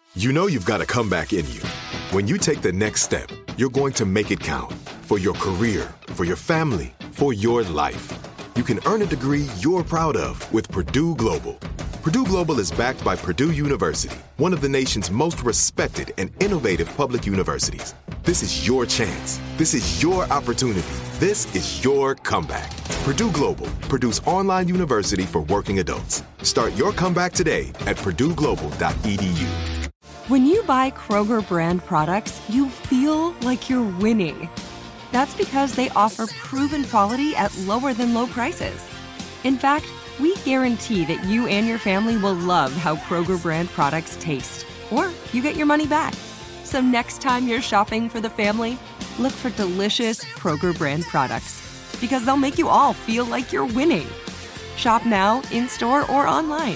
You know you've got a comeback in you. When you take the next step, you're going to make it count. For your career, for your family, for your life. You can earn a degree you're proud of with Purdue Global. Purdue Global is backed by Purdue University, one of the nation's most respected and innovative public universities. This is your chance. This is your opportunity. This is your comeback. Purdue Global, Purdue's online university for working adults. Start your comeback today at purdueglobal.edu. When you buy Kroger brand products, you feel like you're winning. That's because they offer proven quality at lower than low prices. In fact, we guarantee that you and your family will love how Kroger brand products taste, or you get your money back. So next time you're shopping for the family, look for delicious Kroger brand products, because they'll make you all feel like you're winning. Shop now, in-store, or online.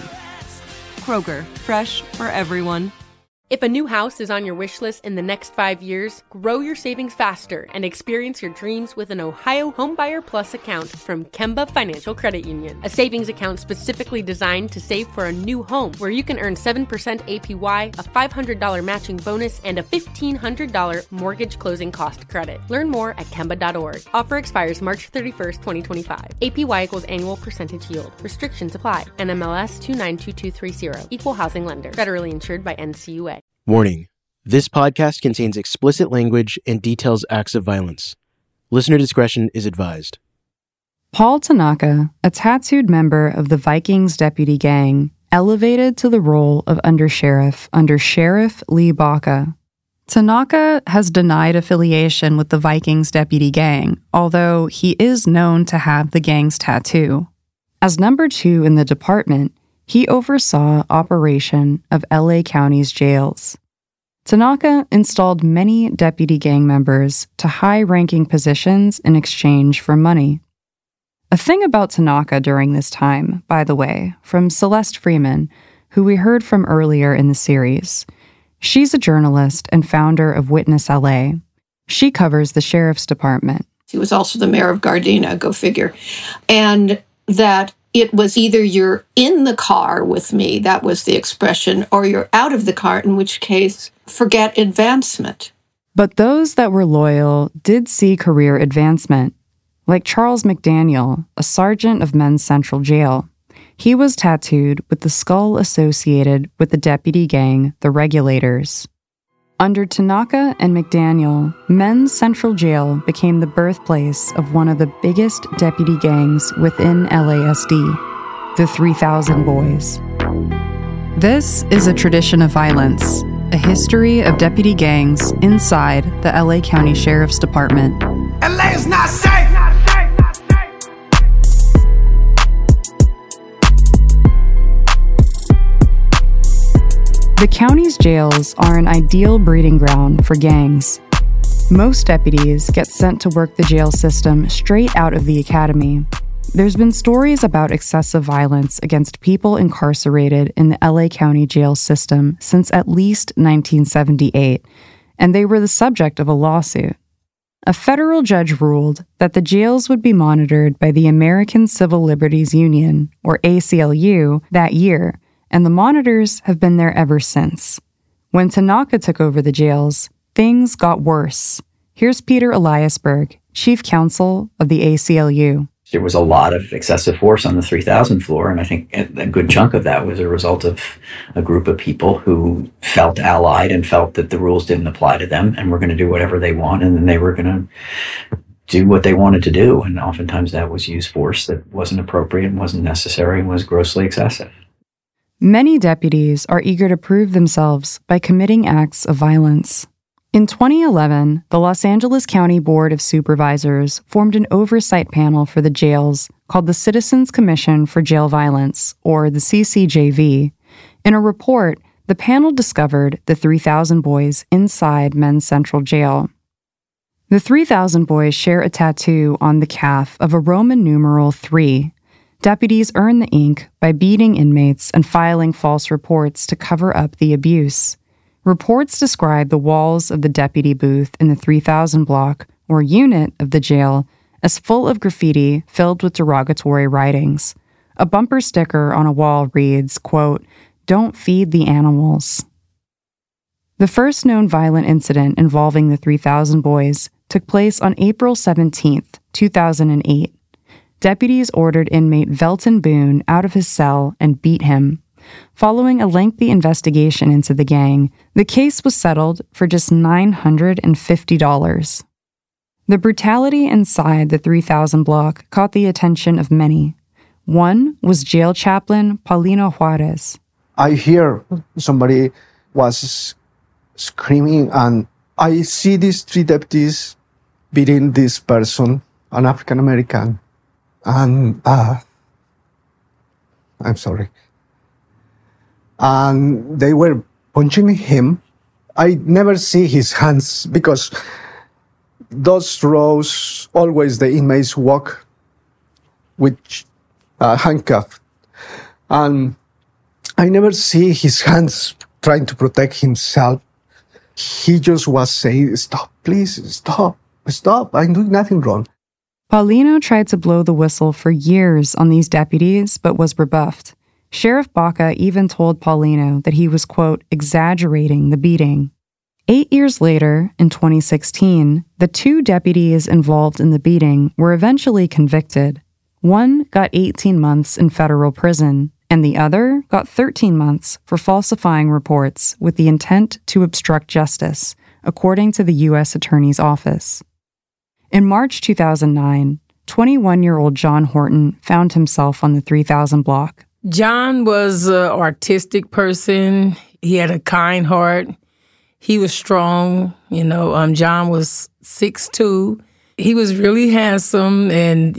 Kroger, fresh for everyone. If a new house is on your wish list in the next 5 years, grow your savings faster and experience your dreams with an Ohio Homebuyer Plus account from Kemba Financial Credit Union. A savings account specifically designed to save for a new home, where you can earn 7% APY, a $500 matching bonus, and a $1,500 mortgage closing cost credit. Learn more at Kemba.org. Offer expires March 31st, 2025. APY equals annual percentage yield. Restrictions apply. NMLS 292230. Equal housing lender. Federally insured by NCUA. Warning: this podcast contains explicit language and details acts of violence. Listener discretion is advised. Paul Tanaka, a tattooed member of the Vikings deputy gang, elevated to the role of undersheriff under Sheriff Lee Baca. Tanaka has denied affiliation with the Vikings deputy gang, although he is known to have the gang's tattoo. As number 2 in the department, he oversaw operation of LA County's jails. Tanaka installed many deputy gang members to high-ranking positions in exchange for money. A thing about Tanaka during this time, by the way, from Celeste Freeman, who we heard from earlier in the series. She's a journalist and founder of Witness LA. She covers the sheriff's department. He was also the mayor of Gardena, go figure. And that it was either you're in the car with me, that was the expression, or you're out of the car, in which case, forget advancement. But those that were loyal did see career advancement, like Charles McDaniel, a sergeant of Men's Central Jail. He was tattooed with the skull associated with the deputy gang, the Regulators. Under Tanaka and McDaniel, Men's Central Jail became the birthplace of one of the biggest deputy gangs within LASD, the 3000 Boys. This is a tradition of violence, a history of deputy gangs inside the LA County Sheriff's Department. LA's not safe! The county's jails are an ideal breeding ground for gangs. Most deputies get sent to work the jail system straight out of the academy. There's been stories about excessive violence against people incarcerated in the LA County jail system since at least 1978, and they were the subject of a lawsuit. A federal judge ruled that the jails would be monitored by the American Civil Liberties Union, or ACLU, that year, and the monitors have been there ever since. When Tanaka took over the jails, things got worse. Here's Peter Eliasberg, chief counsel of the ACLU. There was a lot of excessive force on the 3000 floor, and I think a good chunk of that was a result of a group of people who felt allied and felt that the rules didn't apply to them and were going to do whatever they want, and then they were going to do what they wanted to do. And oftentimes that was use force that wasn't appropriate and wasn't necessary and was grossly excessive. Many deputies are eager to prove themselves by committing acts of violence. In 2011, the Los Angeles County Board of Supervisors formed an oversight panel for the jails called the Citizens Commission for Jail Violence, or the CCJV. In a report, the panel discovered the 3000 boys inside Men's Central Jail. The 3000 boys share a tattoo on the calf of a Roman numeral 3. Deputies earn the ink by beating inmates and filing false reports to cover up the abuse. Reports describe the walls of the deputy booth in the 3000 block, or unit, of the jail as full of graffiti filled with derogatory writings. A bumper sticker on a wall reads, quote, "Don't feed the animals." The first known violent incident involving the 3,000 boys took place on April 17, 2008. Deputies ordered inmate Velton Boone out of his cell and beat him. Following a lengthy investigation into the gang, the case was settled for just $950. The brutality inside the 3,000 block caught the attention of many. One was jail chaplain Paulino Juarez. I hear somebody was screaming, and I see these 3 deputies beating this person, an African American. And I'm sorry. And they were punching him. I never see his hands because those rows, always the inmates walk with handcuffed. And I never see his hands trying to protect himself. He just was saying, "Stop, please, stop, I'm doing nothing wrong." Paulino tried to blow the whistle for years on these deputies, but was rebuffed. Sheriff Baca even told Paulino that he was, quote, exaggerating the beating. 8 years later, in 2016, the 2 deputies involved in the beating were eventually convicted. One got 18 months in federal prison, and the other got 13 months for falsifying reports with the intent to obstruct justice, according to the U.S. Attorney's Office. In March 2009, 21-year-old John Horton found himself on the 3,000 block. John was an artistic person. He had a kind heart. He was strong. John was 6'2". He was really handsome. And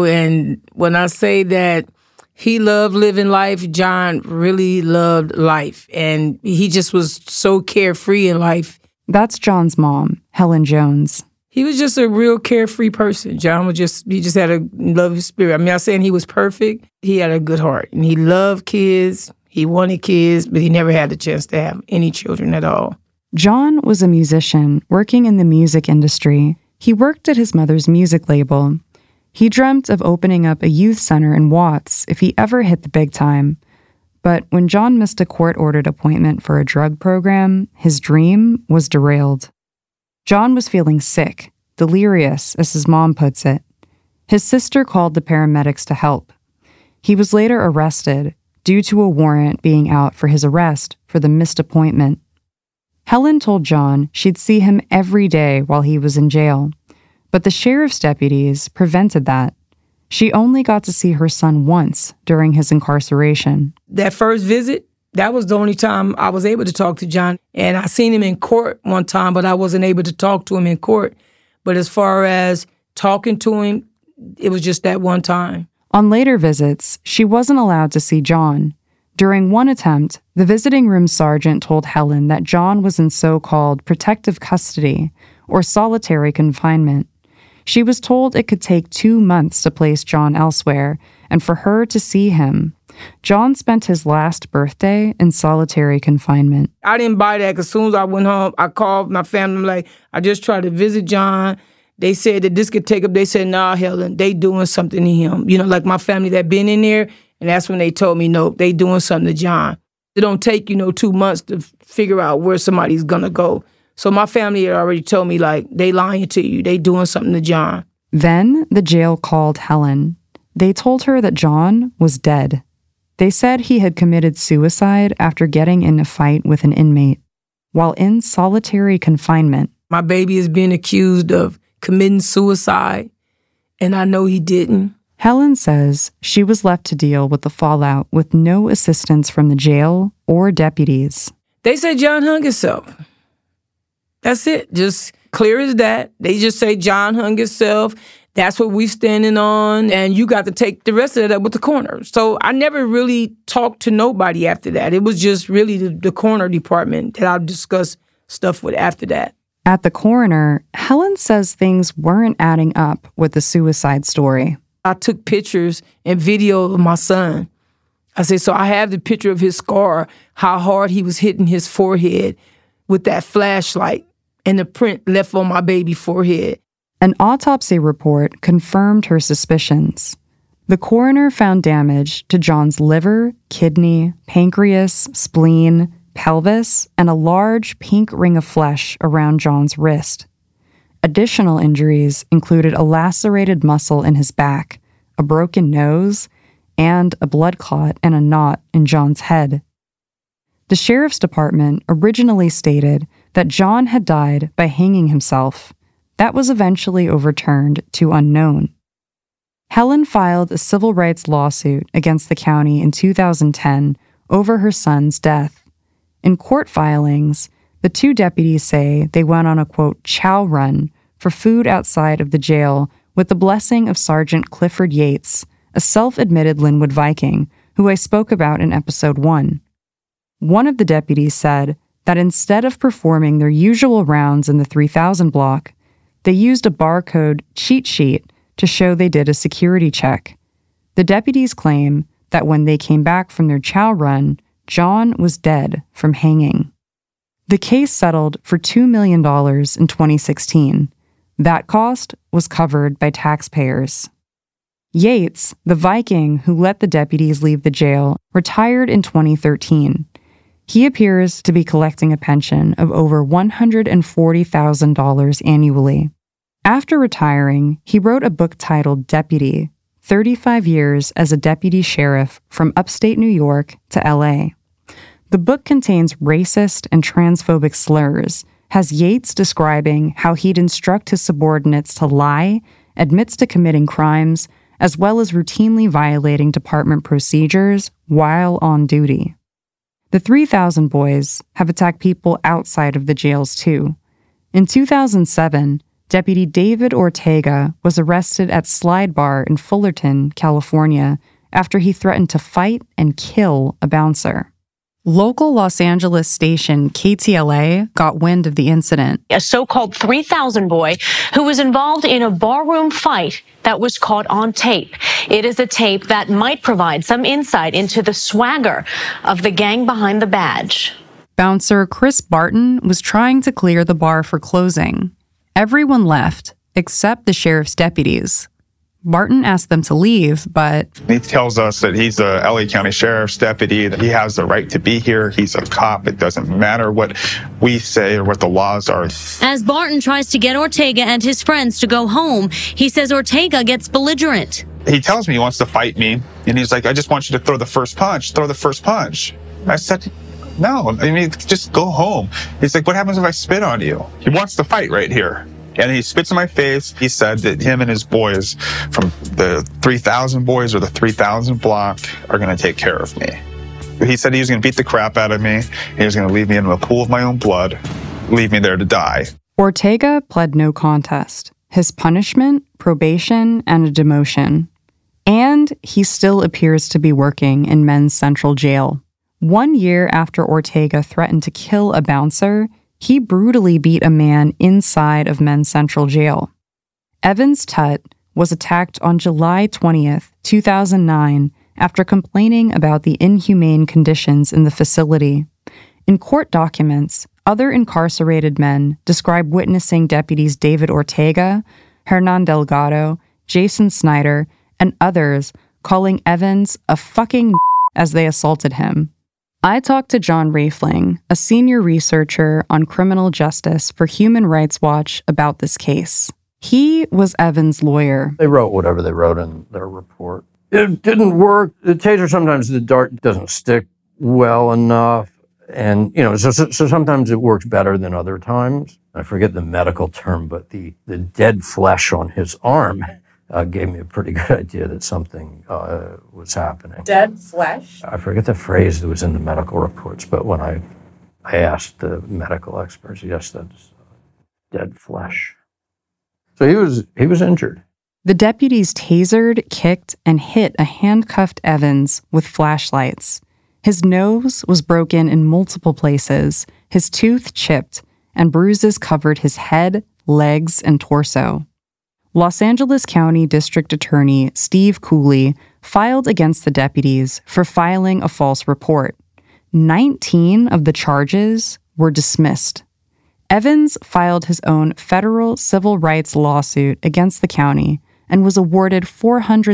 when I say that he loved living life, John really loved life. And he just was so carefree in life. That's John's mom, Helen Jones. He was just a real carefree person. John was he just had a loving spirit. I'm not saying he was perfect. He had a good heart. And he loved kids. He wanted kids, but he never had the chance to have any children at all. John was a musician working in the music industry. He worked at his mother's music label. He dreamt of opening up a youth center in Watts if he ever hit the big time. But when John missed a court-ordered appointment for a drug program, his dream was derailed. John was feeling sick, delirious, as his mom puts it. His sister called the paramedics to help. He was later arrested due to a warrant being out for his arrest for the missed appointment. Helen told John she'd see him every day while he was in jail, but the sheriff's deputies prevented that. She only got to see her son once during his incarceration. That first visit, that was the only time I was able to talk to John. And I seen him in court one time, but I wasn't able to talk to him in court. But as far as talking to him, it was just that one time. On later visits, she wasn't allowed to see John. During one attempt, the visiting room sergeant told Helen that John was in so-called protective custody, or solitary confinement. She was told it could take 2 months to place John elsewhere, and for her to see him. John spent his last birthday in solitary confinement. I didn't buy that because as soon as I went home, I called my family. I'm like, I just tried to visit John. They said that this could take up. They said, nah, Helen, they doing something to him. Like my family that been in there. And that's when they told me, no, they doing something to John. It don't take, 2 months to figure out where somebody's going to go. So my family had already told me, they lying to you. They doing something to John. Then the jail called Helen. They told her that John was dead. They said he had committed suicide after getting in a fight with an inmate while in solitary confinement. My baby is being accused of committing suicide, and I know he didn't. Helen says she was left to deal with the fallout with no assistance from the jail or deputies. They said John hung himself. That's it. Just clear as that. They just say John hung himself. That's what we standing on, and you got to take the rest of it up with the coroner. So I never really talked to nobody after that. It was just really the coroner department that I discussed stuff with after that. At the coroner, Helen says things weren't adding up with the suicide story. I took pictures and video of my son. I said, so I have the picture of his scar, how hard he was hitting his forehead with that flashlight and the print left on my baby's forehead. An autopsy report confirmed her suspicions. The coroner found damage to John's liver, kidney, pancreas, spleen, pelvis, and a large pink ring of flesh around John's wrist. Additional injuries included a lacerated muscle in his back, a broken nose, and a blood clot and a knot in John's head. The sheriff's department originally stated that John had died by hanging himself. That was eventually overturned to unknown. Helen filed a civil rights lawsuit against the county in 2010 over her son's death. In court filings, the two deputies say they went on a, quote, chow run for food outside of the jail with the blessing of Sergeant Clifford Yates, a self-admitted Linwood Viking, who I spoke about in episode 1. One of the deputies said that instead of performing their usual rounds in the 3000 block, they used a barcode cheat sheet to show they did a security check. The deputies claim that when they came back from their chow run, John was dead from hanging. The case settled for $2 million in 2016. That cost was covered by taxpayers. Yates, the Viking who let the deputies leave the jail, retired in 2013. He appears to be collecting a pension of over $140,000 annually. After retiring, he wrote a book titled Deputy, 35 Years as a Deputy Sheriff from Upstate New York to LA. The book contains racist and transphobic slurs, has Yates describing how he'd instruct his subordinates to lie, admits to committing crimes, as well as routinely violating department procedures while on duty. The 3000 boys have attacked people outside of the jails too. In 2007, Deputy David Ortega was arrested at Slide Bar in Fullerton, California, after he threatened to fight and kill a bouncer. Local Los Angeles station KTLA got wind of the incident. A so-called 3000 boy who was involved in a barroom fight that was caught on tape. It is a tape that might provide some insight into the swagger of the gang behind the badge. Bouncer Chris Barton was trying to clear the bar for closing. Everyone left, except the sheriff's deputies. Barton asked them to leave, but he tells us that he's a LA County Sheriff's deputy, that he has the right to be here. He's a cop. It doesn't matter what we say or what the laws are. As Barton tries to get Ortega and his friends to go home, he says Ortega gets belligerent. He tells me he wants to fight me, and he's like, I just want you to throw the first punch. Throw the first punch. I said, no, I mean, just go home. He's like, what happens if I spit on you? He wants to fight right here. And he spits in my face. He said that him and his boys from the 3000 boys or the 3000 block are going to take care of me. He said he was going to beat the crap out of me. He was going to leave me in a pool of my own blood, leave me there to die. Ortega pled no contest. His punishment, probation, and a demotion. And he still appears to be working in Men's Central Jail. 1 year after Ortega threatened to kill a bouncer, he brutally beat a man inside of Men's Central Jail. Evans Tutt was attacked on July 20th, 2009, after complaining about the inhumane conditions in the facility. In court documents, other incarcerated men describe witnessing deputies David Ortega, Hernan Delgado, Jason Snyder, and others calling Evans a fucking as they assaulted him. I talked to John Rafling, a senior researcher on criminal justice for Human Rights Watch, about this case. He was Evans' lawyer. They wrote whatever they wrote in their report. It didn't work. The taser, sometimes the dart doesn't stick well enough. And, so sometimes it works better than other times. I forget the medical term, but the dead flesh on his arm gave me a pretty good idea that something was happening. Dead flesh? I forget the phrase that was in the medical reports, but when I asked the medical experts, yes, that's dead flesh. So he was injured. The deputies tasered, kicked, and hit a handcuffed Evans with flashlights. His nose was broken in multiple places, his tooth chipped, and bruises covered his head, legs, and torso. Los Angeles County District Attorney Steve Cooley filed against the deputies for filing a false report. 19 of the charges were dismissed. Evans filed his own federal civil rights lawsuit against the county and was awarded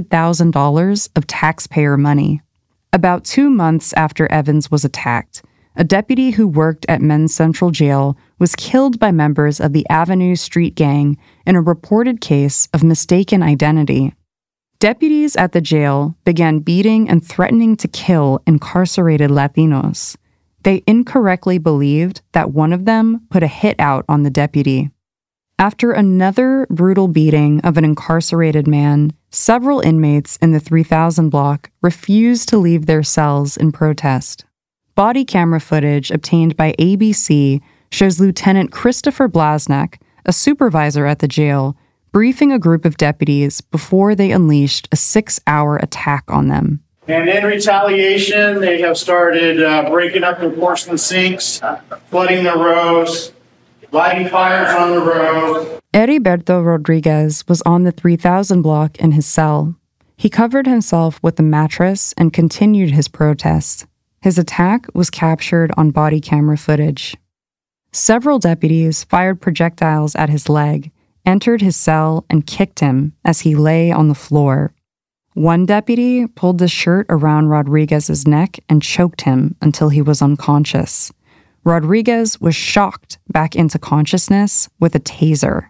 $400,000 of taxpayer money. About 2 months after Evans was attacked, a deputy who worked at Men's Central Jail was killed by members of the Avenue Street Gang in a reported case of mistaken identity. Deputies at the jail began beating and threatening to kill incarcerated Latinos. They incorrectly believed that one of them put a hit out on the deputy. After another brutal beating of an incarcerated man, several inmates in the 3000 block refused to leave their cells in protest. Body camera footage obtained by ABC shows Lieutenant Christopher Blasnek, a supervisor at the jail, briefing a group of deputies before they unleashed a 6-hour attack on them. And in retaliation, they have started breaking up the porcelain sinks, flooding the rows, lighting fires on the road. Heriberto Rodriguez was on the 3000 block in his cell. He covered himself with a mattress and continued his protest. His attack was captured on body camera footage. Several deputies fired projectiles at his leg, entered his cell, and kicked him as he lay on the floor. One deputy pulled the shirt around Rodriguez's neck and choked him until he was unconscious. Rodriguez was shocked back into consciousness with a taser.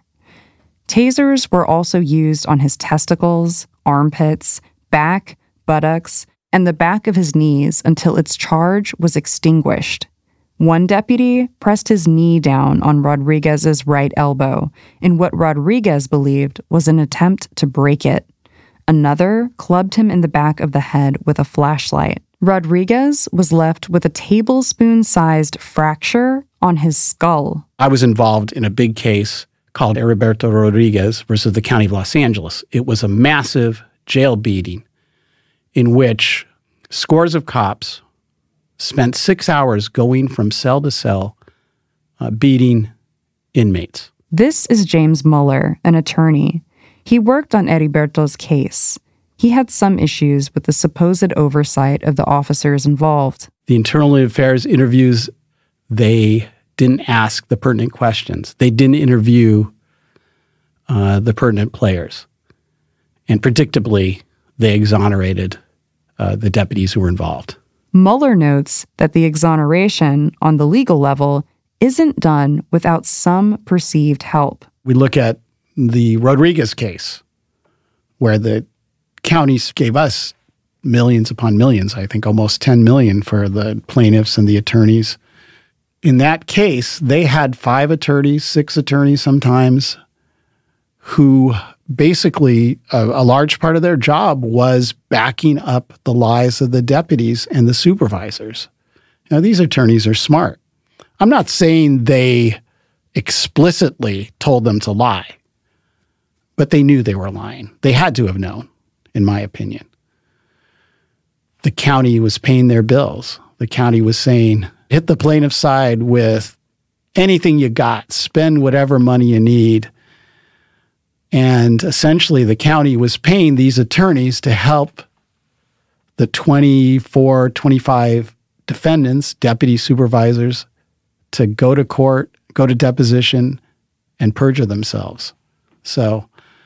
Tasers were also used on his testicles, armpits, back, buttocks, and the back of his knees until its charge was extinguished. One deputy pressed his knee down on Rodriguez's right elbow in what Rodriguez believed was an attempt to break it. Another clubbed him in the back of the head with a flashlight. Rodriguez was left with a tablespoon-sized fracture on his skull. I was involved in a big case called Heriberto Rodriguez versus the County of Los Angeles. It was a massive jail beating in which scores of cops spent 6 hours going from cell to cell, beating inmates. This is James Mueller, an attorney. He worked on Heriberto's case. He had some issues with the supposed oversight of the officers involved. The internal affairs interviews, they didn't ask the pertinent questions. They didn't interview the pertinent players. And predictably, they exonerated the deputies who were involved. Mueller notes that the exoneration on the legal level isn't done without some perceived help. We look at the Rodriguez case, where the counties gave us millions upon millions, I think almost 10 million for the plaintiffs and the attorneys. In that case, they had 5 attorneys, 6 attorneys sometimes, who basically a large part of their job was backing up the lies of the deputies and the supervisors. Now, these attorneys are smart. I'm not saying they explicitly told them to lie, but they knew they were lying. They had to have known, in my opinion. The county was paying their bills. The county was saying, hit the plaintiff's side with anything you got, spend whatever money you need. And essentially, the county was paying these attorneys to help the 24, 25 defendants, deputy supervisors, to go to court, go to deposition, and perjure themselves. So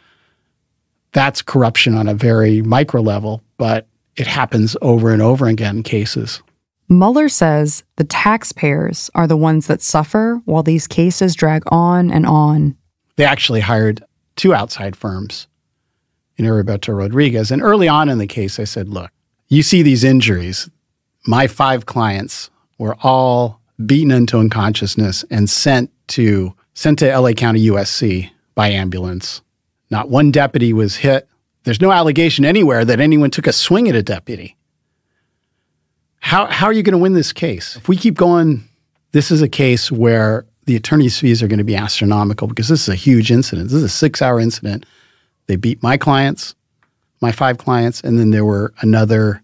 that's corruption on a very micro level, but it happens over and over again in cases. Mueller says the taxpayers are the ones that suffer while these cases drag on and on. They actually hired 2 outside firms in Heriberto Rodriguez. And early on in the case, I said, look, you see these injuries. My 5 clients were all beaten into unconsciousness and sent to LA County USC by ambulance. Not one deputy was hit. There's no allegation anywhere that anyone took a swing at a deputy. How are you going to win this case? If we keep going, this is a case where the attorney's fees are going to be astronomical because this is a huge incident. This is a 6-hour incident. They beat my clients, my 5 clients, and then there were another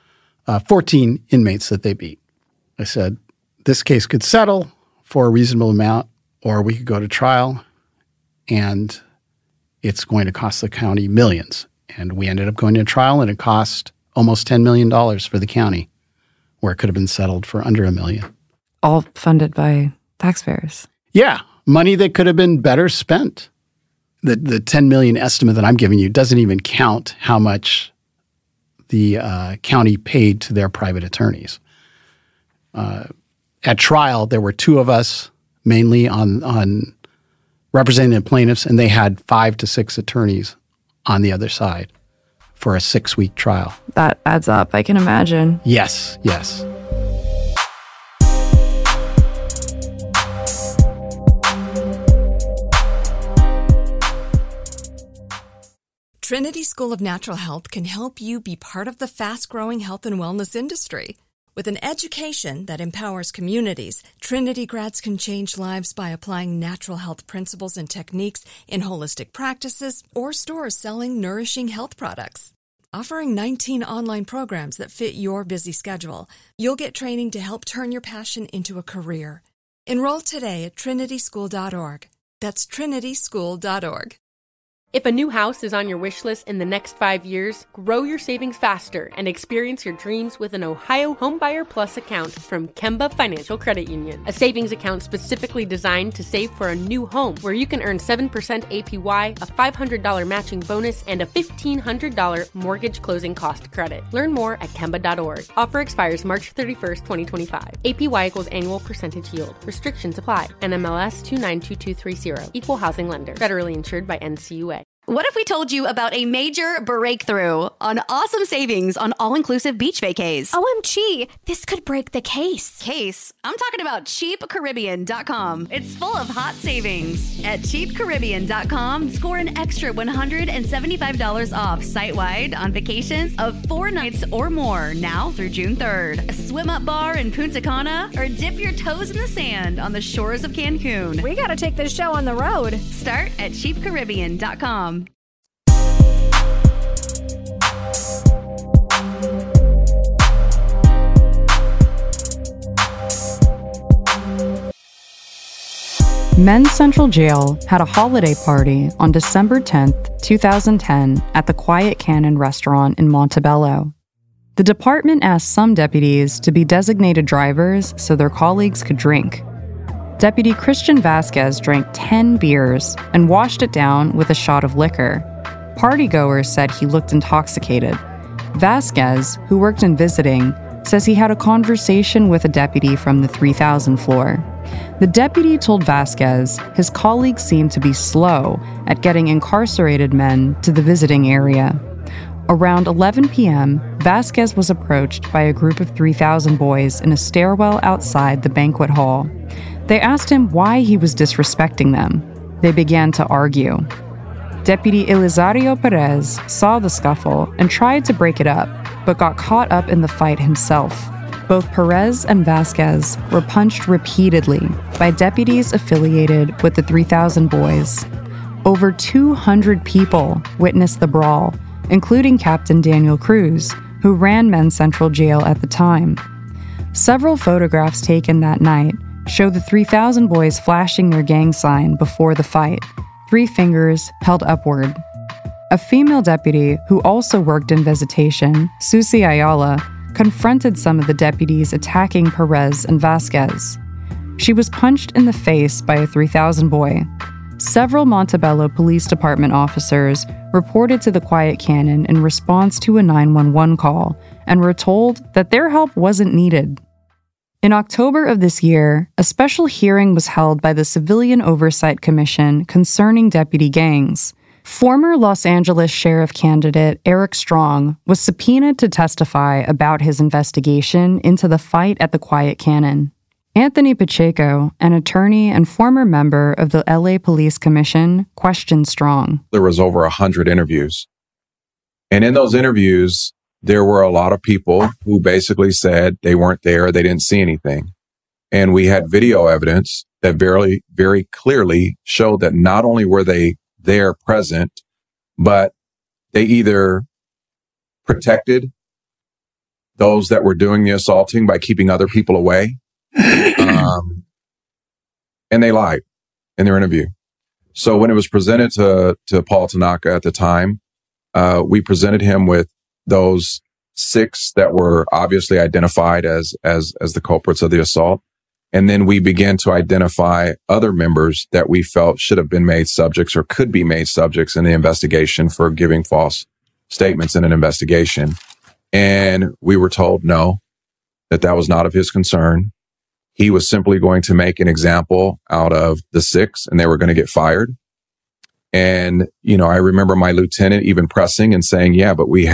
14 inmates that they beat. I said, this case could settle for a reasonable amount, or we could go to trial, and it's going to cost the county millions. And we ended up going to trial, and it cost almost $10 million for the county, where it could have been settled for under $1 million. All funded by taxpayers. Yeah, money that could have been better spent. The $10 million estimate that I'm giving you doesn't even count how much the county paid to their private attorneys. at trial, there were two of us mainly on representing the plaintiffs, and they had 5 to 6 attorneys on the other side for a 6-week trial. That adds up, I can imagine. Yes, yes. Trinity School of Natural Health can help you be part of the fast-growing health and wellness industry. With an education that empowers communities, Trinity grads can change lives by applying natural health principles and techniques in holistic practices or stores selling nourishing health products. Offering 19 online programs that fit your busy schedule, you'll get training to help turn your passion into a career. Enroll today at trinityschool.org. That's trinityschool.org. If a new house is on your wish list in the next 5 years, grow your savings faster and experience your dreams with an Ohio Homebuyer Plus account from Kemba Financial Credit Union. A savings account specifically designed to save for a new home where you can earn 7% APY, a $500 matching bonus, and a $1,500 mortgage closing cost credit. Learn more at Kemba.org. Offer expires March 31st, 2025. APY equals annual percentage yield. Restrictions apply. NMLS 292230. Equal housing lender. Federally insured by NCUA. What if we told you about a major breakthrough on awesome savings on all-inclusive beach vacays? OMG, this could break the case. I'm talking about CheapCaribbean.com. It's full of hot savings. At CheapCaribbean.com, score an extra $175 off site-wide on vacations of 4 nights or more now through June 3rd. A swim-up bar in Punta Cana or dip your toes in the sand on the shores of Cancun. We gotta take this show on the road. Start at CheapCaribbean.com. Men's Central Jail had a holiday party on December 10th, 2010 at the Quiet Cannon restaurant in Montebello. The department asked some deputies to be designated drivers so their colleagues could drink. Deputy Christian Vasquez drank 10 beers and washed it down with a shot of liquor. Partygoers said he looked intoxicated. Vasquez, who worked in visiting, says he had a conversation with a deputy from the 3000 floor. The deputy told Vasquez his colleagues seemed to be slow at getting incarcerated men to the visiting area. Around 11 p.m., Vasquez was approached by a group of 3000 boys in a stairwell outside the banquet hall. They asked him why he was disrespecting them. They began to argue. Deputy Elizario Perez saw the scuffle and tried to break it up, but got caught up in the fight himself. Both Perez and Vasquez were punched repeatedly by deputies affiliated with the 3000 boys. Over 200 people witnessed the brawl, including Captain Daniel Cruz, who ran Men's Central Jail at the time. Several photographs taken that night show the 3000 boys flashing their gang sign before the fight, 3 fingers held upward. A female deputy who also worked in visitation, Susie Ayala, confronted some of the deputies attacking Perez and Vasquez. She was punched in the face by a 3000 boy. Several Montebello Police Department officers reported to the Quiet Cannon in response to a 911 call and were told that their help wasn't needed. In October of this year, a special hearing was held by the Civilian Oversight Commission concerning deputy gangs. Former Los Angeles Sheriff candidate Eric Strong was subpoenaed to testify about his investigation into the fight at the Quiet Cannon. Anthony Pacheco, an attorney and former member of the LA Police Commission, questioned Strong. There was over 100 interviews. And in those interviews, there were a lot of people who basically said they weren't there, they didn't see anything. And we had video evidence that very, very clearly showed that not only were they there present, but they either protected those that were doing the assaulting by keeping other people away, and they lied in their interview. So when it was presented to Paul Tanaka at the time, we presented him with those 6 that were obviously identified as the culprits of the assault. And then we began to identify other members that we felt should have been made subjects or could be made subjects in the investigation for giving false statements in an investigation. And we were told no, that was not of his concern. he was simply going to make an example out of the 6 and they were going to get fired. And, I remember my lieutenant even pressing and saying, yeah, but we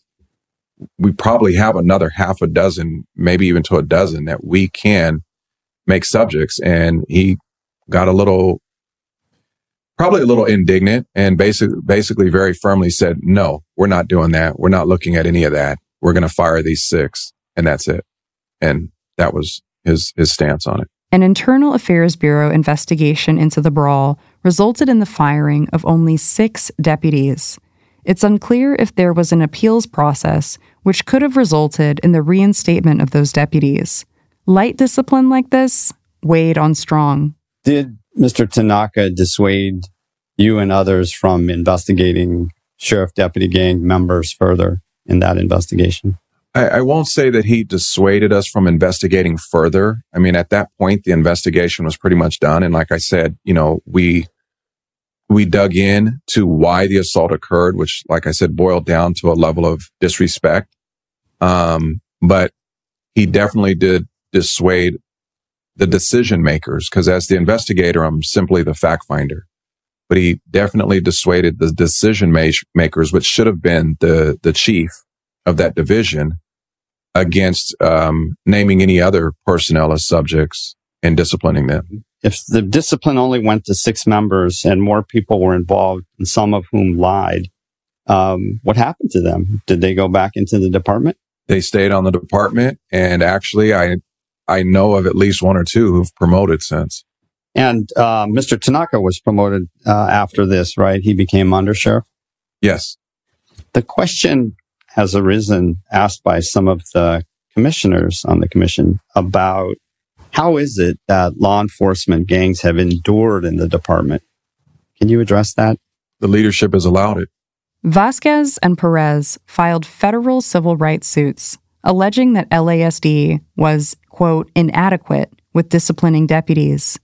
probably have another half a dozen, maybe even to a dozen that we can make subjects. And he got probably a little indignant and basically very firmly said, no, we're not doing that. We're not looking at any of that. We're going to fire these 6 and that's it. And that was his stance on it. An Internal Affairs Bureau investigation into the brawl resulted in the firing of only 6 deputies. It's unclear if there was an appeals process which could have resulted in the reinstatement of those deputies. Light discipline like this weighed on Strong. Did Mr. Tanaka dissuade you and others from investigating sheriff deputy gang members further in that investigation? I won't say that he dissuaded us from investigating further. I mean, at that point, the investigation was pretty much done. And like I said, we dug in to why the assault occurred, which, like I said, boiled down to a level of disrespect. But he definitely did dissuade the decision makers, because as the investigator, I'm simply the fact finder. But he definitely dissuaded the decision makers, which should have been the chief of that division, against naming any other personnel as subjects and disciplining them. If the discipline only went to 6 members and more people were involved, and some of whom lied, what happened to them? Did they go back into the department? They stayed on the department, and actually I know of at least 1 or 2 who've promoted since. And Mr. Tanaka was promoted after this, right? He became undersheriff? Yes. The question has arisen, asked by some of the commissioners on the commission, about how is it that law enforcement gangs have endured in the department? Can you address that? The leadership has allowed it. Vasquez and Perez filed federal civil rights suits alleging that LASD was, quote, inadequate with disciplining deputies.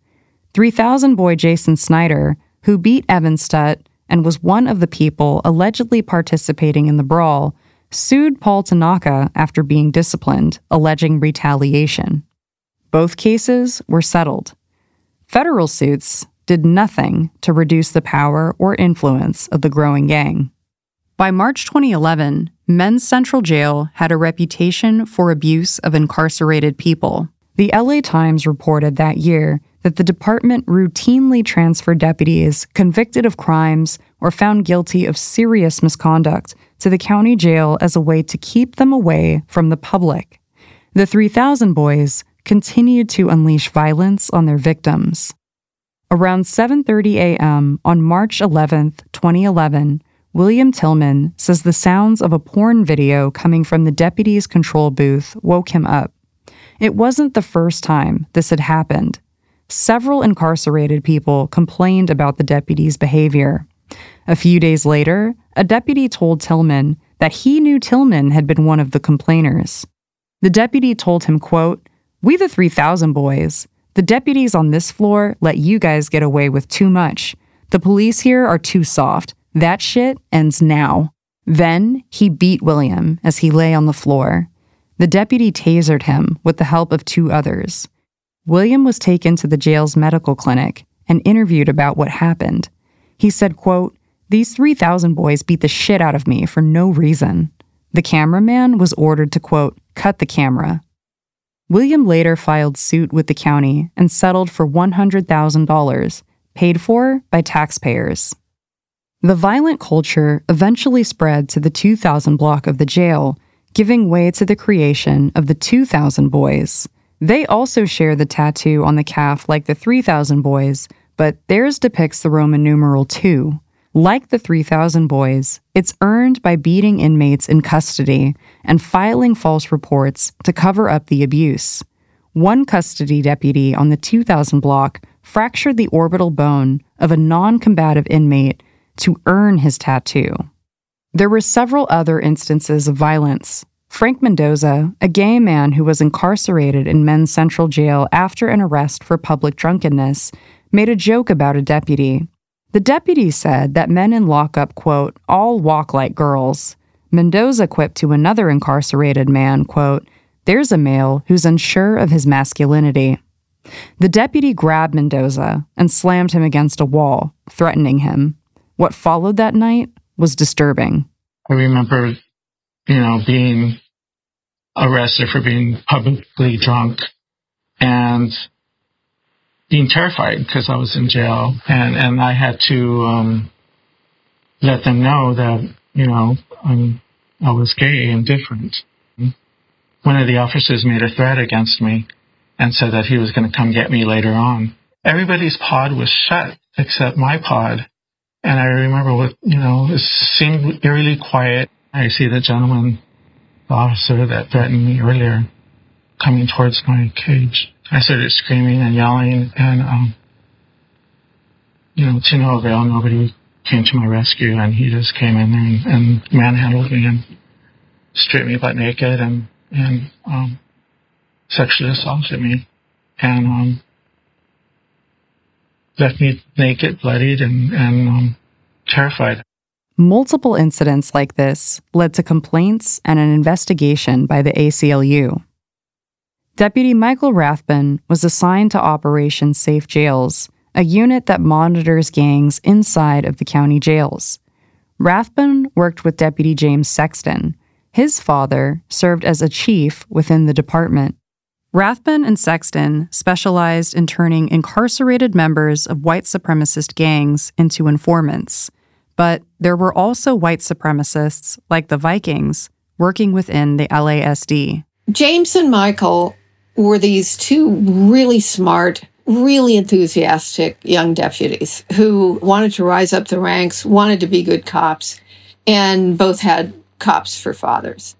3000 boy Jason Snyder, who beat Evan Stutt and was one of the people allegedly participating in the brawl, sued Paul Tanaka after being disciplined, alleging retaliation. Both cases were settled. Federal suits did nothing to reduce the power or influence of the growing gang. By March 2011, Men's Central Jail had a reputation for abuse of incarcerated people. The LA Times reported that year that the department routinely transferred deputies convicted of crimes or found guilty of serious misconduct to the county jail as a way to keep them away from the public. The 3000 boys continued to unleash violence on their victims. Around 7:30 a.m. on March 11, 2011, William Tillman says the sounds of a porn video coming from the deputy's control booth woke him up. It wasn't the first time this had happened. Several incarcerated people complained about the deputy's behavior. A few days later, a deputy told Tillman that he knew Tillman had been one of the complainers. The deputy told him, quote, "We the 3000 boys. The deputies on this floor let you guys get away with too much. The police here are too soft. That shit ends now." Then he beat William as he lay on the floor. The deputy tasered him with the help of 2 others. William was taken to the jail's medical clinic and interviewed about what happened. He said, quote, "These 3000 boys beat the shit out of me for no reason." The cameraman was ordered to, quote, "cut the camera." William later filed suit with the county and settled for $100,000, paid for by taxpayers. The violent culture eventually spread to the 2000 block of the jail, giving way to the creation of the 2000 boys. They also share the tattoo on the calf like the 3000 boys, but theirs depicts the Roman numeral 2. Like the 3000 boys, it's earned by beating inmates in custody and filing false reports to cover up the abuse. One custody deputy on the 2000 block fractured the orbital bone of a non-combative inmate to earn his tattoo. There were several other instances of violence. Frank Mendoza, a gay man who was incarcerated in Men's Central Jail after an arrest for public drunkenness, made a joke about a deputy. The deputy said that men in lockup, quote, "all walk like girls." Mendoza quipped to another incarcerated man, quote, "There's a male who's unsure of his masculinity." The deputy grabbed Mendoza and slammed him against a wall, threatening him. What followed that night was disturbing. I remember, being arrested for being publicly drunk and being terrified because I was in jail. And I had to let them know that, I was gay and different. One of the officers made a threat against me and said that he was going to come get me later on. Everybody's pod was shut except my pod. And I remember it seemed eerily quiet. I see the gentleman, the officer that threatened me earlier, coming towards my cage. I started screaming and yelling, and, to no avail, nobody came to my rescue, and he just came in there and manhandled me and stripped me butt naked and sexually assaulted me and left me naked, bloodied, and terrified. Multiple incidents like this led to complaints and an investigation by the ACLU. Deputy Michael Rathbun was assigned to Operation Safe Jails, a unit that monitors gangs inside of the county jails. Rathbun worked with Deputy James Sexton. His father served as a chief within the department. Rathbun and Sexton specialized in turning incarcerated members of white supremacist gangs into informants. But there were also white supremacists, like the Vikings, working within the LASD. James and Michael were these two really smart, really enthusiastic young deputies who wanted to rise up the ranks, wanted to be good cops, and both had cops for fathers.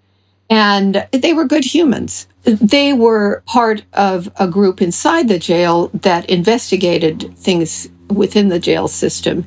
And they were good humans. They were part of a group inside the jail that investigated things within the jail system.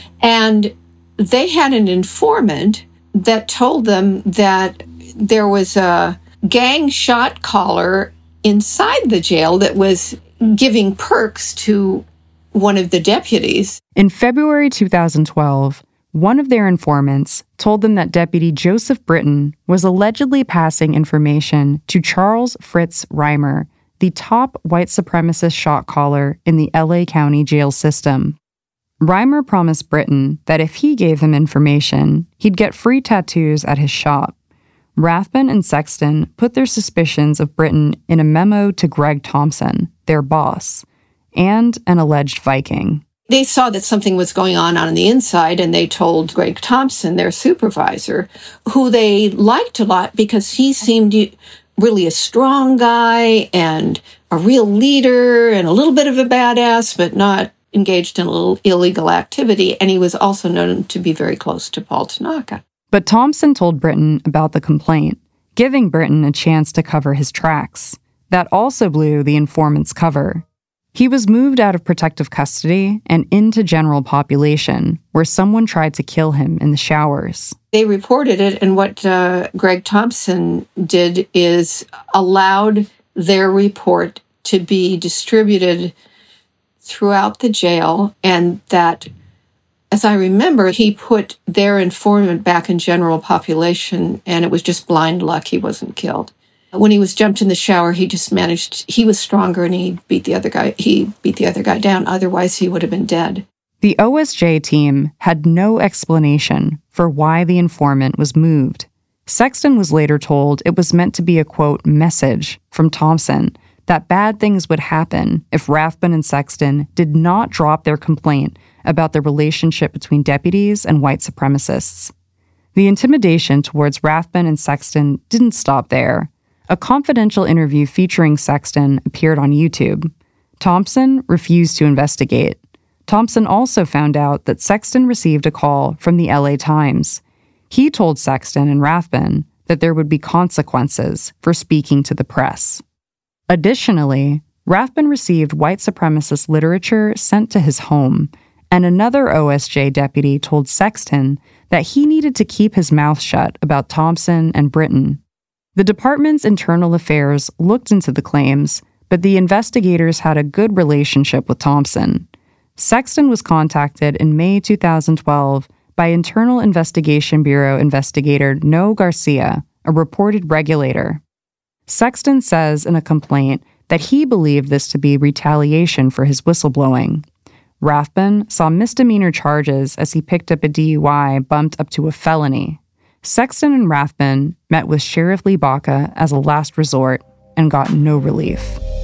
And they had an informant that told them that there was a gang shot caller inside the jail that was giving perks to one of the deputies. In February 2012, one of their informants told them that Deputy Joseph Britton was allegedly passing information to Charles Fritz Reimer, the top white supremacist shot caller in the LA County jail system. Reimer promised Britton that if he gave him information, he'd get free tattoos at his shop. Rathbun and Sexton put their suspicions of Britton in a memo to Greg Thompson, their boss, and an alleged Viking. They saw that something was going on the inside, and they told Greg Thompson, their supervisor, who they liked a lot because he seemed really a strong guy and a real leader and a little bit of a badass, but not engaged in a little illegal activity. And he was also known to be very close to Paul Tanaka. But Thompson told Britton about the complaint, giving Britton a chance to cover his tracks. That also blew the informant's cover. He was moved out of protective custody and into general population, where someone tried to kill him in the showers. They reported it, and what Greg Thompson did is allowed their report to be distributed throughout the jail, and that, as I remember, he put their informant back in general population, and it was just blind luck he wasn't killed. When he was jumped in the shower, he was stronger and he beat the other guy down. Otherwise, he would have been dead. The OSJ team had no explanation for why the informant was moved. Sexton was later told it was meant to be a, quote, message from Thompson that bad things would happen if Rathbun and Sexton did not drop their complaint about the relationship between deputies and white supremacists. The intimidation towards Rathbun and Sexton didn't stop there. A confidential interview featuring Sexton appeared on YouTube. Thompson refused to investigate. Thompson also found out that Sexton received a call from the LA Times. He told Sexton and Rathbun that there would be consequences for speaking to the press. Additionally, Rathbun received white supremacist literature sent to his home, and another OSJ deputy told Sexton that he needed to keep his mouth shut about Thompson and Britton. The department's internal affairs looked into the claims, but the investigators had a good relationship with Thompson. Sexton was contacted in May 2012 by Internal Investigation Bureau investigator Noe Garcia, a reported regulator. Sexton says in a complaint that he believed this to be retaliation for his whistleblowing. Rathbun saw misdemeanor charges as he picked up a DUI bumped up to a felony. Sexton and Rathbun met with Sheriff Lee Baca as a last resort and got no relief.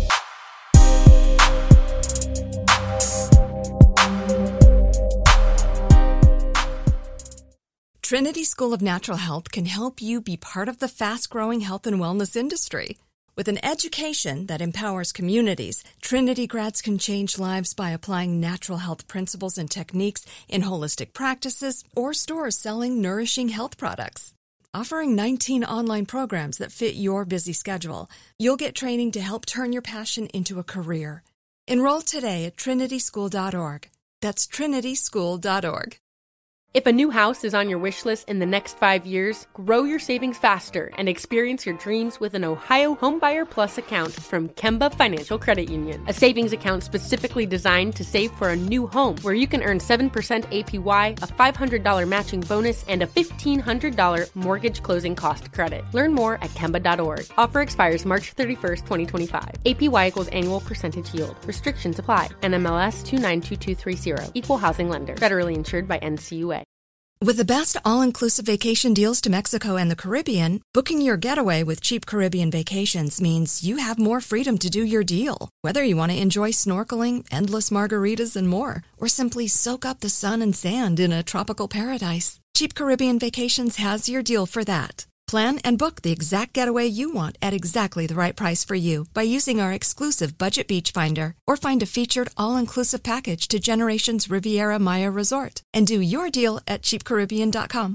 Trinity School of Natural Health can help you be part of the fast-growing health and wellness industry. With an education that empowers communities, Trinity grads can change lives by applying natural health principles and techniques in holistic practices or stores selling nourishing health products. Offering 19 online programs that fit your busy schedule, you'll get training to help turn your passion into a career. Enroll today at trinityschool.org. That's trinityschool.org. If a new house is on your wish list in the next 5 years, grow your savings faster and experience your dreams with an Ohio Homebuyer Plus account from Kemba Financial Credit Union. A savings account specifically designed to save for a new home where you can earn 7% APY, a $500 matching bonus, and a $1,500 mortgage closing cost credit. Learn more at Kemba.org. Offer expires March 31st, 2025. APY equals annual percentage yield. Restrictions apply. NMLS 292230. Equal housing lender. Federally insured by NCUA. With the best all-inclusive vacation deals to Mexico and the Caribbean, booking your getaway with Cheap Caribbean Vacations means you have more freedom to do your deal. Whether you want to enjoy snorkeling, endless margaritas, and more, or simply soak up the sun and sand in a tropical paradise, Cheap Caribbean Vacations has your deal for that. Plan and book the exact getaway you want at exactly the right price for you by using our exclusive Budget Beach Finder, or find a featured all-inclusive package to Generations Riviera Maya Resort and do your deal at cheapcaribbean.com.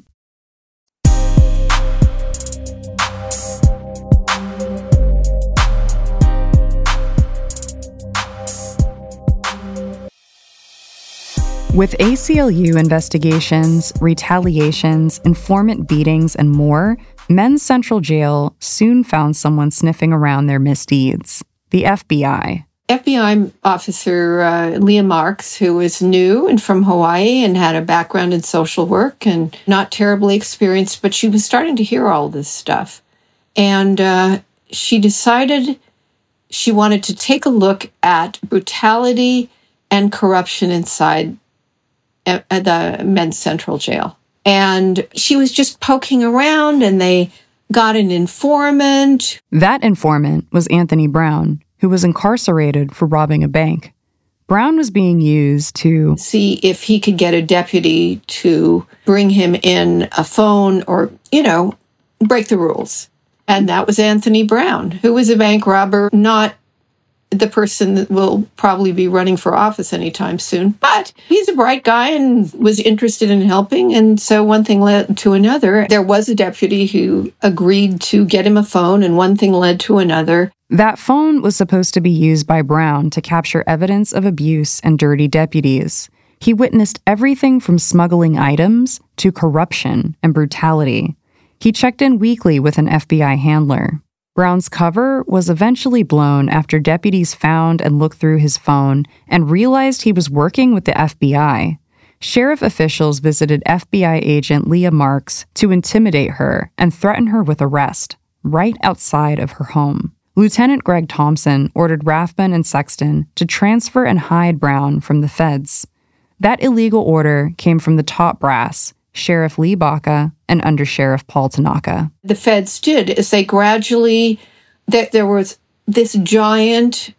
With ACLU investigations, retaliations, informant beatings, and more, Men's Central Jail soon found someone sniffing around their misdeeds: the FBI. FBI officer Leah Marks, who was new and from Hawaii and had a background in social work and not terribly experienced, but she was starting to hear all this stuff. And she decided she wanted to take a look at brutality and corruption inside the Men's Central Jail. And she was just poking around, and they got an informant. That informant was Anthony Brown, who was incarcerated for robbing a bank. Brown was being used to see if he could get a deputy to bring him in a phone or, break the rules. And that was Anthony Brown, who was a bank robber, not the person that will probably be running for office anytime soon. But he's a bright guy and was interested in helping. And so one thing led to another. There was a deputy who agreed to get him a phone, and one thing led to another. That phone was supposed to be used by Brown to capture evidence of abuse and dirty deputies. He witnessed everything from smuggling items to corruption and brutality. He checked in weekly with an FBI handler. Brown's cover was eventually blown after deputies found and looked through his phone and realized he was working with the FBI. Sheriff officials visited FBI agent Leah Marks to intimidate her and threaten her with arrest right outside of her home. Lieutenant Greg Thompson ordered Rathbun and Sexton to transfer and hide Brown from the feds. That illegal order came from the top brass, Sheriff Lee Baca and Under Sheriff Paul Tanaka. The feds did is they gradually, there was this giant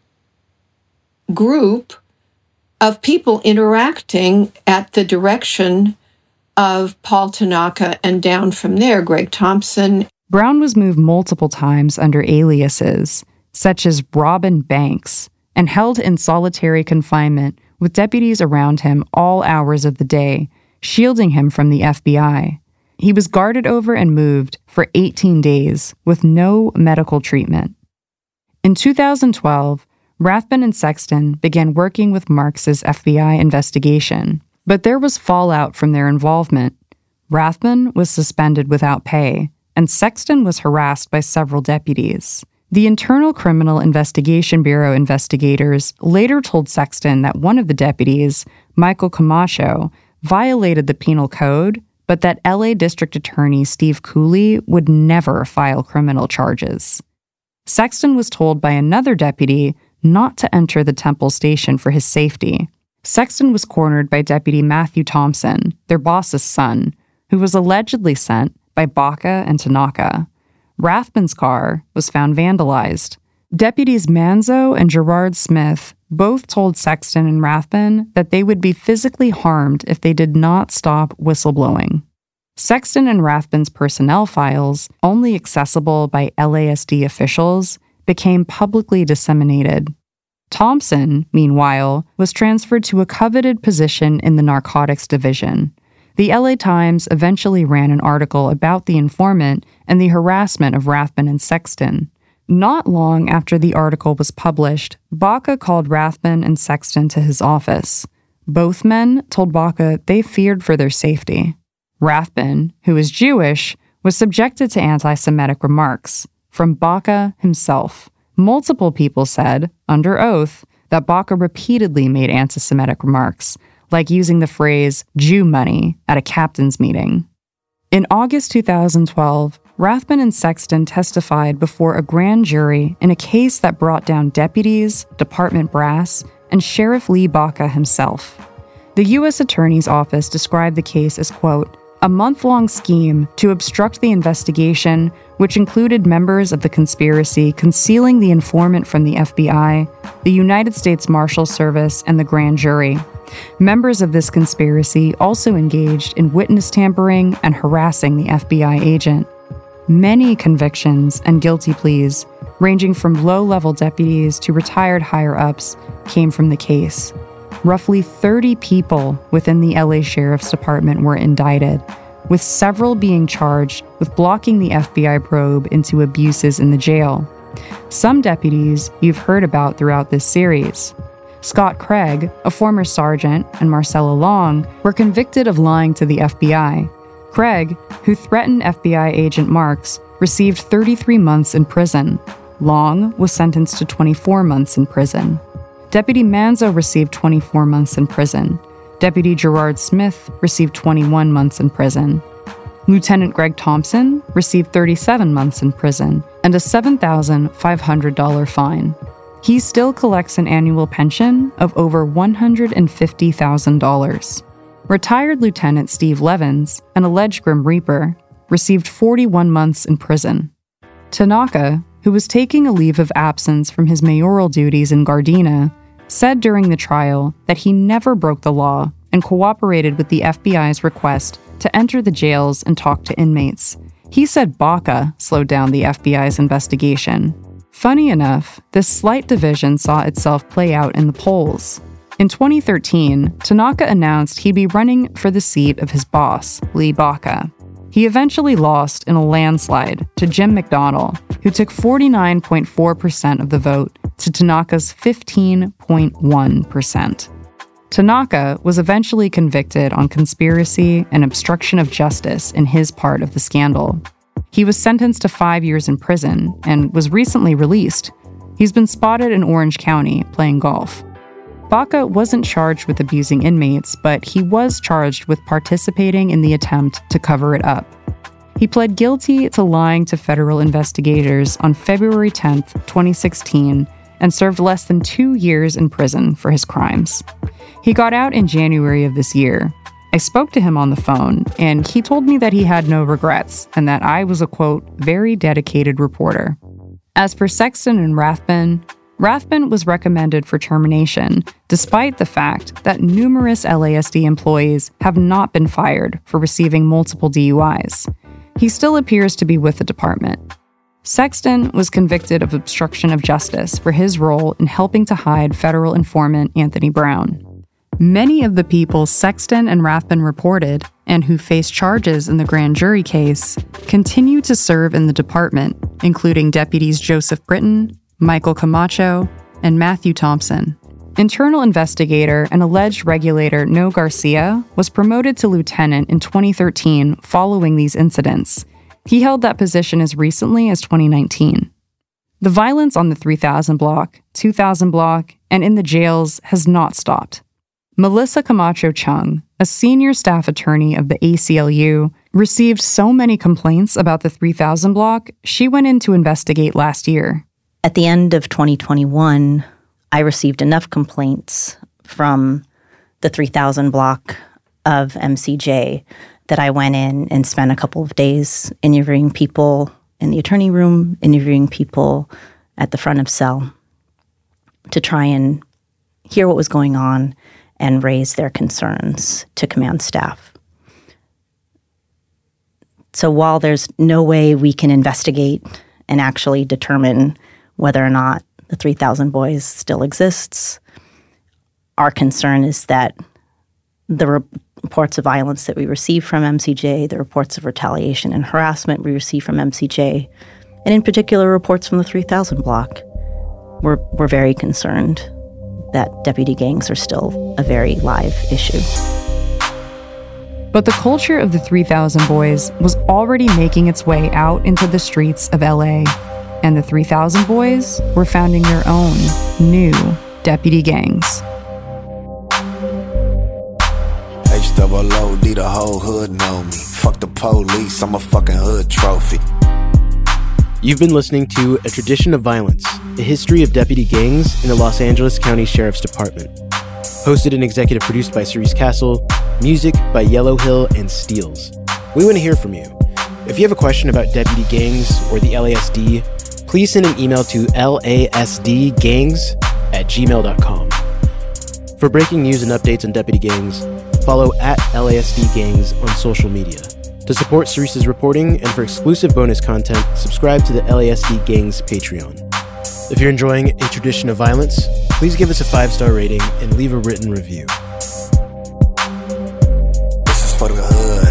group of people interacting at the direction of Paul Tanaka, and down from there, Greg Thompson. Brown was moved multiple times under aliases, such as Robin Banks, and held in solitary confinement with deputies around him all hours of the day, shielding him from the FBI. He was guarded over and moved for 18 days with no medical treatment. In 2012, Rathbun and Sexton began working with Marks's FBI investigation, but there was fallout from their involvement. Rathbun was suspended without pay, and Sexton was harassed by several deputies. The Internal Criminal Investigation Bureau investigators later told Sexton that one of the deputies, Michael Camacho, violated the penal code, but that LA District Attorney Steve Cooley would never file criminal charges. Sexton was told by another deputy not to enter the Temple station for his safety. Sexton was cornered by Deputy Matthew Thompson, their boss's son, who was allegedly sent by Baca and Tanaka. Rathbun's car was found vandalized. Deputies Manzo and Gerard Smith both told Sexton and Rathbun that they would be physically harmed if they did not stop whistleblowing. Sexton and Rathbun's personnel files, only accessible by LASD officials, became publicly disseminated. Thompson, meanwhile, was transferred to a coveted position in the narcotics division. The LA Times eventually ran an article about the informant and the harassment of Rathbun and Sexton. Not long after the article was published, Baca called Rathbun and Sexton to his office. Both men told Baca they feared for their safety. Rathbun, who is Jewish, was subjected to anti-Semitic remarks from Baca himself. Multiple people said, under oath, that Baca repeatedly made anti-Semitic remarks, like using the phrase Jew money at a captain's meeting. In August 2012, Rathbun and Sexton testified before a grand jury in a case that brought down deputies, department brass, and Sheriff Lee Baca himself. The U.S. Attorney's Office described the case as, quote, a month-long scheme to obstruct the investigation, which included members of the conspiracy concealing the informant from the FBI, the United States Marshal Service, and the grand jury. Members of this conspiracy also engaged in witness tampering and harassing the FBI agent. Many convictions and guilty pleas, ranging from low-level deputies to retired higher-ups, came from the case. Roughly 30 people within the LA Sheriff's Department were indicted, with several being charged with blocking the FBI probe into abuses in the jail. Some deputies you've heard about throughout this series. Scott Craig, a former sergeant, and Marcella Long were convicted of lying to the FBI. Craig, who threatened FBI agent Marks, received 33 months in prison. Long was sentenced to 24 months in prison. Deputy Manzo received 24 months in prison. Deputy Gerard Smith received 21 months in prison. Lieutenant Greg Thompson received 37 months in prison and a $7,500 fine. He still collects an annual pension of over $150,000. Retired Lieutenant Steve Levins, an alleged Grim Reaper, received 41 months in prison. Tanaka, who was taking a leave of absence from his mayoral duties in Gardena, said during the trial that he never broke the law and cooperated with the FBI's request to enter the jails and talk to inmates. He said Baca slowed down the FBI's investigation. Funny enough, this slight division saw itself play out in the polls. In 2013, Tanaka announced he'd be running for the seat of his boss, Lee Baca. He eventually lost in a landslide to Jim McDonnell, who took 49.4% of the vote to Tanaka's 15.1%. Tanaka was eventually convicted on conspiracy and obstruction of justice in his part of the scandal. He was sentenced to 5 years in prison and was recently released. He's been spotted in Orange County playing golf. Baca wasn't charged with abusing inmates, but he was charged with participating in the attempt to cover it up. He pled guilty to lying to federal investigators on February 10, 2016, and served less than 2 years in prison for his crimes. He got out in January of this year. I spoke to him on the phone, and he told me that he had no regrets and that I was a, quote, very dedicated reporter. As for Sexton and Rathbun, Rathbun was recommended for termination, despite the fact that numerous LASD employees have not been fired for receiving multiple DUIs. He still appears to be with the department. Sexton was convicted of obstruction of justice for his role in helping to hide federal informant Anthony Brown. Many of the people Sexton and Rathbun reported, and who faced charges in the grand jury case, continue to serve in the department, including deputies Joseph Britton, Michael Camacho, and Matthew Thompson. Internal investigator and alleged regulator No Garcia was promoted to lieutenant in 2013 following these incidents. He held that position as recently as 2019. The violence on the 3000 block, 2000 block, and in the jails has not stopped. Melissa Camacho Chung, a senior staff attorney of the ACLU, received so many complaints about the 3000 block, she went in to investigate last year. At the end of 2021, I received enough complaints from the 3000 block of MCJ that I went in and spent a couple of days interviewing people in the attorney room, interviewing people at the front of cell to try and hear what was going on and raise their concerns to command staff. So while there's no way we can investigate and actually determine whether or not the 3000 boys still exists, our concern is that the reports of violence that we receive from MCJ, the reports of retaliation and harassment we receive from MCJ, and in particular reports from the 3000 block, we're very concerned that deputy gangs are still a very live issue. But the culture of the 3000 boys was already making its way out into the streets of LA, and the 3000 boys were founding their own new deputy gangs. HOOD, the whole hood know me. Fuck the police, I'm a fucking hood trophy. You've been listening to A Tradition of Violence, a history of deputy gangs in the Los Angeles County Sheriff's Department. Hosted and executive produced by Cerise Castle, music by Yellow Hill and Steels. We want to hear from you. If you have a question about deputy gangs or the LASD, please send an email to lasdgangs@gmail.com. For breaking news and updates on deputy gangs, follow @LASD Gangs on social media. To support Cerise's reporting and for exclusive bonus content, subscribe to the LASD Gangs Patreon. If you're enjoying A Tradition of Violence, please give us a 5-star rating and leave a written review. This is for the hood.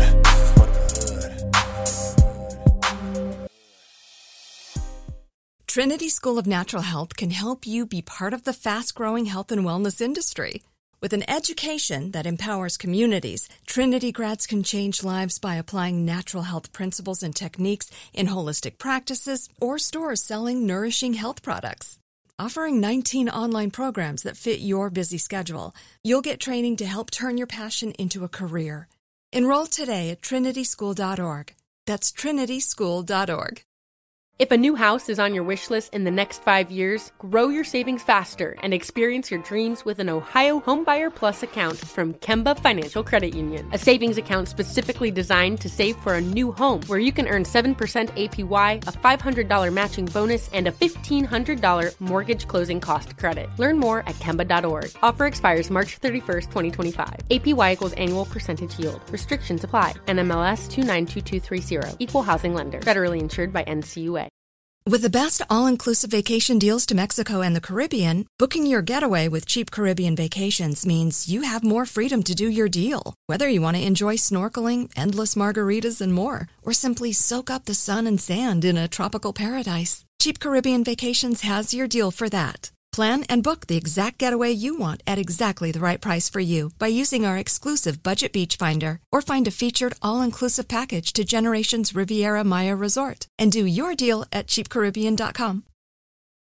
Trinity School of Natural Health can help you be part of the fast-growing health and wellness industry. With an education that empowers communities, Trinity grads can change lives by applying natural health principles and techniques in holistic practices or stores selling nourishing health products. Offering 19 online programs that fit your busy schedule, you'll get training to help turn your passion into a career. Enroll today at trinityschool.org. That's trinityschool.org. If a new house is on your wish list in the next 5 years, grow your savings faster and experience your dreams with an Ohio Homebuyer Plus account from Kemba Financial Credit Union. A savings account specifically designed to save for a new home where you can earn 7% APY, a $500 matching bonus, and a $1,500 mortgage closing cost credit. Learn more at Kemba.org. Offer expires March 31st, 2025. APY equals annual percentage yield. Restrictions apply. NMLS 292230. Equal housing lender. Federally insured by NCUA. With the best all-inclusive vacation deals to Mexico and the Caribbean, booking your getaway with Cheap Caribbean Vacations means you have more freedom to do your deal. Whether you want to enjoy snorkeling, endless margaritas, and more, or simply soak up the sun and sand in a tropical paradise, Cheap Caribbean Vacations has your deal for that. Plan and book the exact getaway you want at exactly the right price for you by using our exclusive Budget Beach Finder, or find a featured all-inclusive package to Generations Riviera Maya Resort and do your deal at cheapcaribbean.com.